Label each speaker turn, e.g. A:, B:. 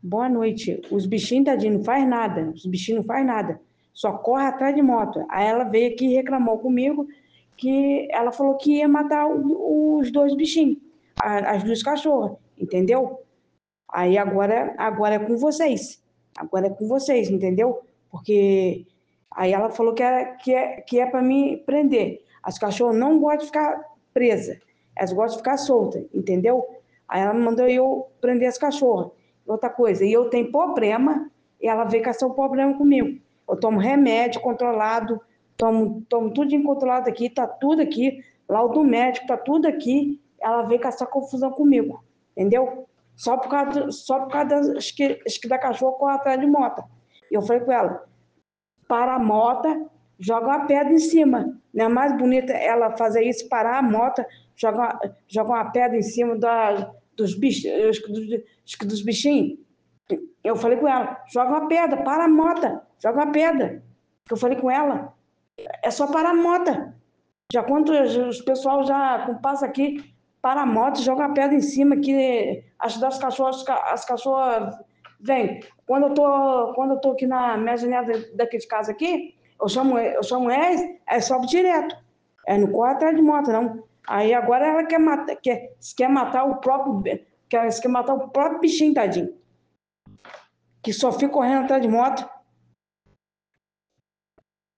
A: Boa noite. Os bichinhos, tadinho, não faz nada. Os bichinhos não faz nada. Só corre atrás de moto. Aí ela veio aqui e reclamou comigo que ela falou que ia matar os dois bichinhos, as duas cachorras, entendeu? Aí agora é com vocês. Agora é com vocês, entendeu? Porque aí ela falou que é para mim prender. As cachorras não gostam de ficar presas. Elas gostam de ficar soltas, entendeu? Aí ela mandou eu prender as cachorras. Outra coisa, e eu tenho problema, e ela veio caçar o problema comigo. Eu tomo remédio controlado, tomo tudo controlado aqui, tá tudo aqui, laudo médico, tá tudo aqui. Ela veio caçar confusão comigo, entendeu? Só por causa das que da cachorra corre atrás de moto. E eu falei com ela, para a moto, joga uma pedra em cima. Não é mais bonita ela fazer isso, parar a moto, joga uma pedra em cima dos bichos, dos bichinhos. Eu falei com ela, joga uma pedra, para a moto, joga uma pedra. Eu falei com ela, é só parar a moto. Já quando os pessoal já passa aqui, para a moto, joga a pedra em cima, que as cachorras, as cachorras vêm. Quando eu tô aqui na minha janela daqui de casa aqui, eu chamo eles sobe direto. Não corre atrás de moto, não. Aí agora ela quer matar o próprio, quer matar o próprio bichinho, tadinho. Que só fica correndo atrás de moto.